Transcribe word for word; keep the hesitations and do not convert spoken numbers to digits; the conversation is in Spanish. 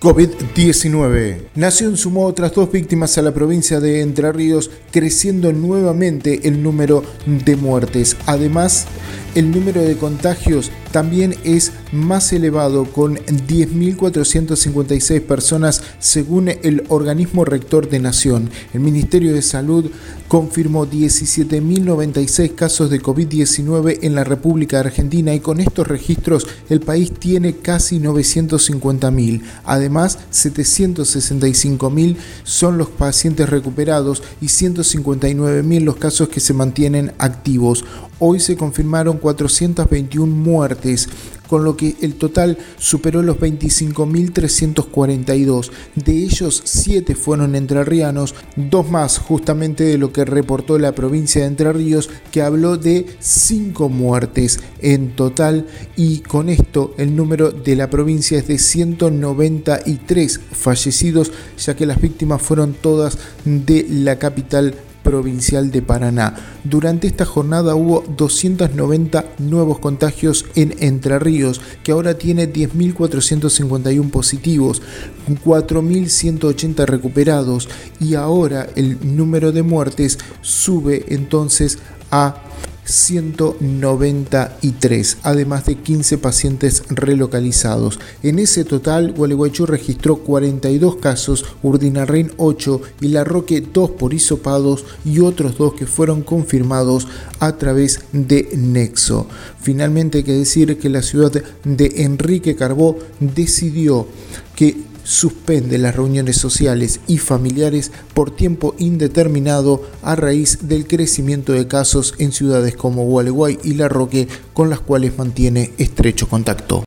COVID diecinueve. Nación sumó otras dos víctimas a la provincia de Entre Ríos, creciendo nuevamente el número de muertes. Además, el número de contagios también es más elevado, con diez mil cuatrocientas cincuenta y seis personas según el organismo rector de Nación. El Ministerio de Salud confirmó diecisiete mil noventa y seis casos de COVID diecinueve en la República Argentina, y con estos registros el país tiene casi novecientos cincuenta mil. Además, setecientos sesenta y cinco mil son los pacientes recuperados y ciento cincuenta y nueve mil los casos que se mantienen activos. Hoy se confirmaron cuatrocientas veintiuna muertes, con lo que el total superó los veinticinco mil trescientos cuarenta y dos. De ellos, siete fueron entrerrianos, dos más justamente de lo que reportó la provincia de Entre Ríos, que habló de cinco muertes en total, y con esto el número de la provincia es de ciento noventa y tres fallecidos, ya que las víctimas fueron todas de la capital provincial de Paraná. Durante esta jornada hubo doscientos noventa nuevos contagios en Entre Ríos, que ahora tiene diez mil cuatrocientos cincuenta y uno positivos, cuatro mil ciento ochenta recuperados, y ahora el número de muertes sube entonces a ciento noventa y tres, además de quince pacientes relocalizados. En ese total, Gualeguaychú registró cuarenta y dos casos, Urdinarren ocho y La Roque dos por hisopados, y otros dos que fueron confirmados a través de Nexo. Finalmente, hay que decir que la ciudad de Enrique Carbó decidió que suspende las reuniones sociales y familiares por tiempo indeterminado a raíz del crecimiento de casos en ciudades como Gualeguay y La Roque, con las cuales mantiene estrecho contacto.